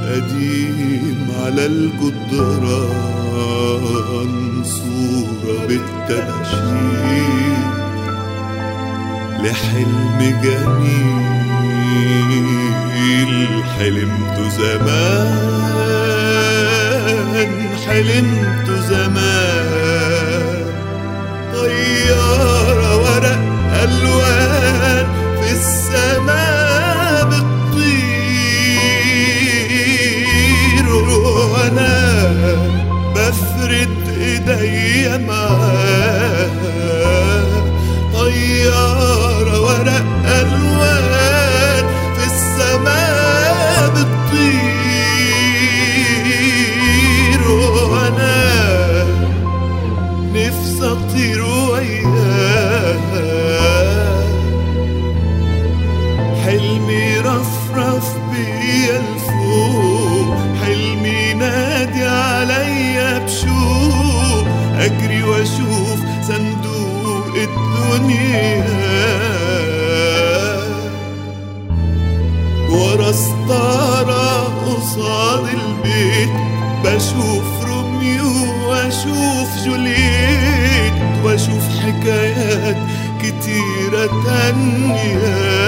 قديم على الجدران صورة بالتباشير لحلم جميل حلمت زمان حلمت زمان طيارة ورق ألوان في السماء بتطير وأنا بفرد إيديا معاها طيارة ورق ألوان في السماء بتطير وأنا نفسي أطير وياها حلمي رفرف بيا لفوق حلمي نادي عليا بشوق أجري وأشوف صندوق الدنيا ورا ستارة قصاد البيت بشوف روميو واشوف جوليت واشوف حكايات كتيرة تانية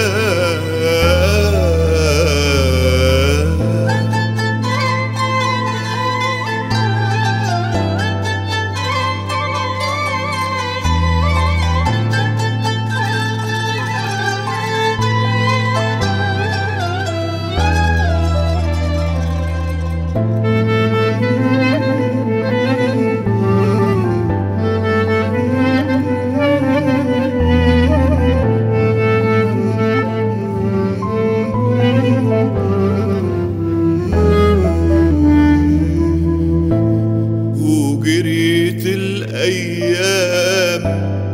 وجريت الأيام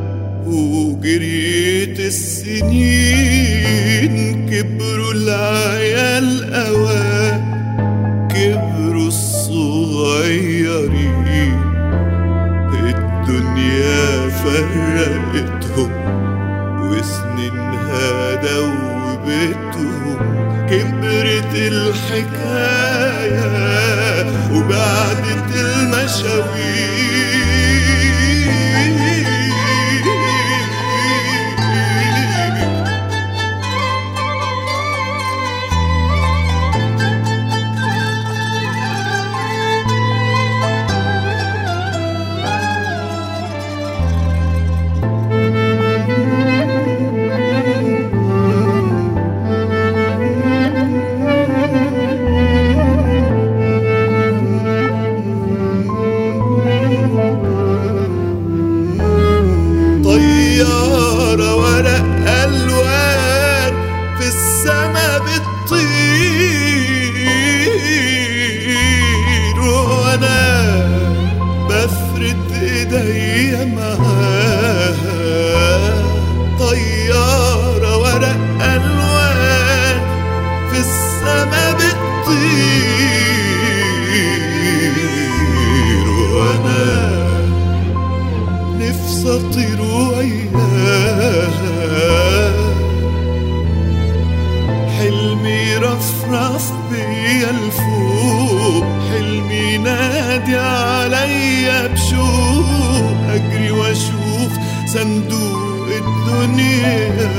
وجريت السنين كبروا العيال أوان كبروا الصغيرين الدنيا فرقتهم وسنينها دوبتهم كبرت الحكاية وبعدت المشاوير طيارة ورق ألوان في السما بتطير وأنا بفرد إيديا معاها طيارة ورق ألوان في السما بتطير وأنا نفسي أطير وياها حلمي رفرف بيا لفوق حلمي نادي عليا بشوق أجري وأشوف صندوق الدنيا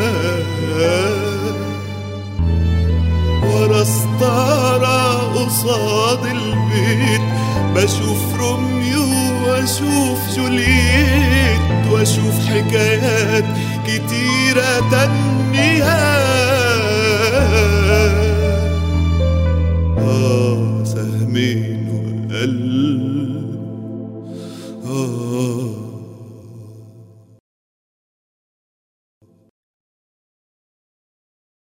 ورا ستارة قصاد البيت بشوف روميو واشوف جوليت واشوف حكايات كتيرة تانية سهمين وقلب